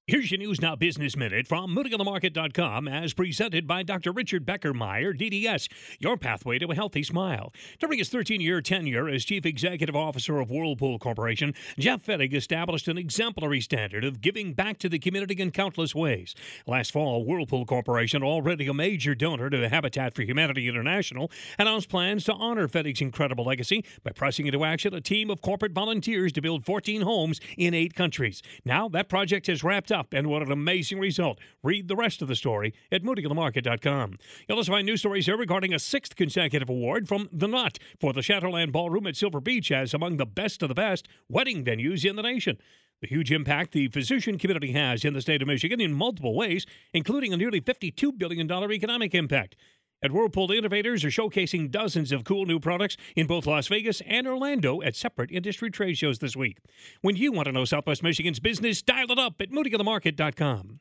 Here's your News Now Business Minute from MoodieOnTheMarket.com as presented by Dr. Richard Beckermeyer, DDS, your pathway to a healthy smile. During his 13-year tenure as Chief Executive Officer of Whirlpool Corporation, Jeff Fettig established an exemplary standard of giving back to the community in countless ways. Last fall, Whirlpool Corporation, already a major donor to Habitat for Humanity International, announced plans to honor Fettig's incredible legacy by pressing into action a team of corporate volunteers to build 14 homes in 8 countries. Now, that project has wrapped up, and what an amazing result. Read the rest of the story at MoodieOnTheMarket.com. You'll also find news stories here regarding a 6th consecutive award from The Knot for the Shadowland Ballroom at Silver Beach as among the best of the best wedding venues in the nation. The huge impact the physician community has in the state of Michigan in multiple ways, including a nearly $52 billion economic impact. At Whirlpool, the innovators are showcasing dozens of cool new products in both Las Vegas and Orlando at separate industry trade shows this week. When you want to know Southwest Michigan's business, dial it up at MoodieOnTheMarket.com.